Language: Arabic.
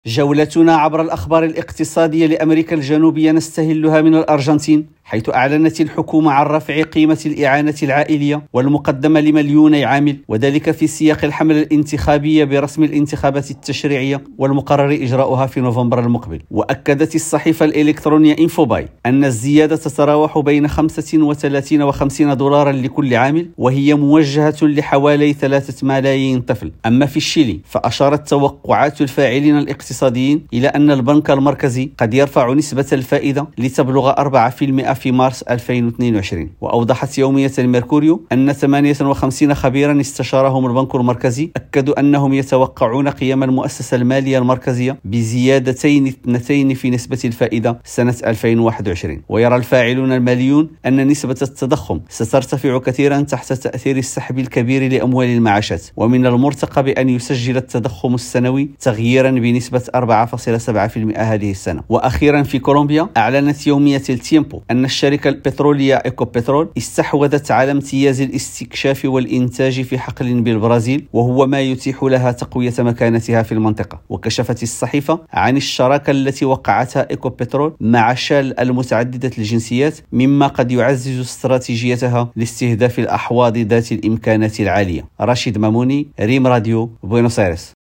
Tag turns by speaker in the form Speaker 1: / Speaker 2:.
Speaker 1: جولتنا عبر الأخبار الاقتصادية لأمريكا الجنوبية نستهلها من الأرجنتين، حيث أعلنت الحكومة عن رفع قيمة الإعانة العائلية والمقدمة لمليوني عامل، وذلك في سياق الحملة الانتخابية برسم الانتخابات التشريعية والمقرر إجراؤها في نوفمبر المقبل. وأكدت الصحيفة الإلكترونية إنفوباي أن الزيادة تتراوح بين 35 و 50 دولارا لكل عامل، وهي موجهة لحوالي 3 ملايين طفل. أما في الشيلي فأشارت توقعات الفاعلين الاقتصاديين إلى أن البنك المركزي قد يرفع نسبة الفائدة لتبلغ 4% في مارس 2022. وأوضحت يومية الميركوريو أن 58 خبيرا استشارهم البنك المركزي أكدوا أنهم يتوقعون قيام المؤسسة المالية المركزية بزيادتين 2 في نسبة الفائدة سنة 2021. ويرى الفاعلون الماليون أن نسبة التضخم سترتفع كثيرا تحت تأثير السحب الكبير لأموال المعاشات، ومن المرتقب أن يسجل التضخم السنوي تغييرا بنسبة 4.7% هذه السنة. وأخيرا في كولومبيا أعلنت يومية التيمبو أن الشركة البترولية إيكو بترول استحوذت على امتياز الاستكشاف والإنتاج في حقل بالبرازيل، وهو ما يتيح لها تقوية مكانتها في المنطقة. وكشفت الصحيفة عن الشراكة التي وقعتها إيكو بترول مع شال المتعددة الجنسيات، مما قد يعزز استراتيجيتها لاستهداف الأحواض ذات الإمكانات العالية. رشيد ماموني، ريم راديو، بوينوس آيرس.